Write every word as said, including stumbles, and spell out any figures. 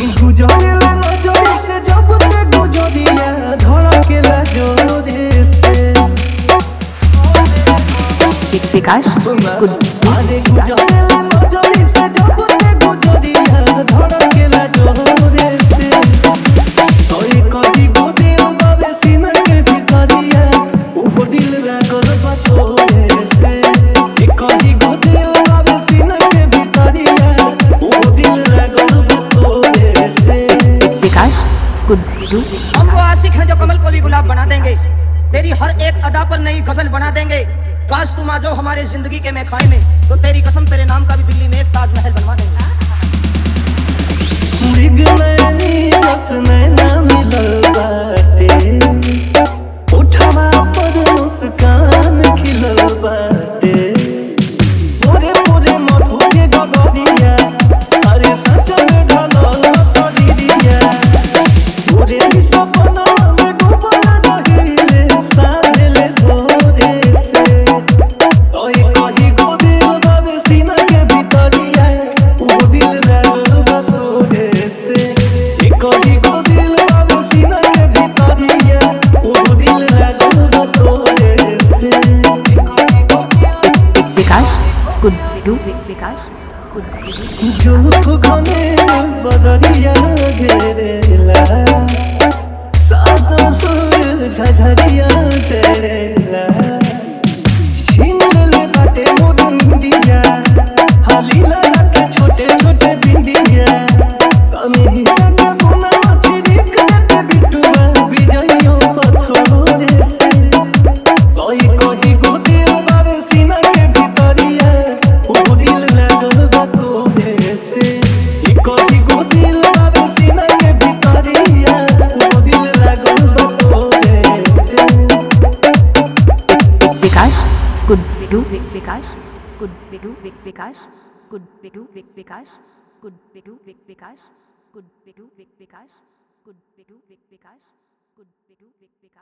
गुजरेला नजर से जब ते गुजरिया धड़केला जोरे से विकास अरे गुजरेला नजर से जब ते गुजरिया धड़केला जोरे से तोय कभी गोदिल बाबे सीना के भितरिया ओ दिल लागल बा तोरे से कभी गोदिल बाबे सीना के भितरिया ओ दिल लागल बा तोरे से। विकास हम वो आशिक हैं जो कमल को भी गुलाब बना देंगे, तेरी हर एक अदा पर नई गजल बना देंगे। काश तुम आ जाओ हमारे जिंदगी के मैखाने में, तो तेरी कसम तेरे नाम का भी दिल्ली में एक ताजमहल बनवा देंगे। मृगनयनी रस नैना मिलल बाटे, उठवा पर मुस्कान खिलल बाटे, पूरे पूरे मधु के गगरिया, अरे सच में ढलल शरीरिया, पूरे सपना में डूबल रहिले साझले भोरे से। तोय कही गोदिल बाबे सीना के भितरिया ओ दिल लागल बा तोरे से। कही गोदिल बाबे सीना के भितरिया ओ दिल लागल बा तोरे से। विकास गुड्डू विकास जो घने बदरिया घेरेला, सातो सुर झझरिया तेरेला, छीन ले बाटे मोर बिंदिया, हाली लगा के छोटे छोटे बिंदिया, कमी के बुना छिड़क के बिटुआ बिजइयों पथोरे से। कोई कोई गोदिल बाबे सीना के भितरिया ओ दिल लागल बा तोरे से। कोई गोदिल बाबे सीना के भितरिया ओ दिल लागल बा तोरे से। विकास गुड्डू विकास गुड्डू विकास गुड्डू विकास गुड्डू विकास गुड्डू विकास गुड्डू विकास गुड्डू विकास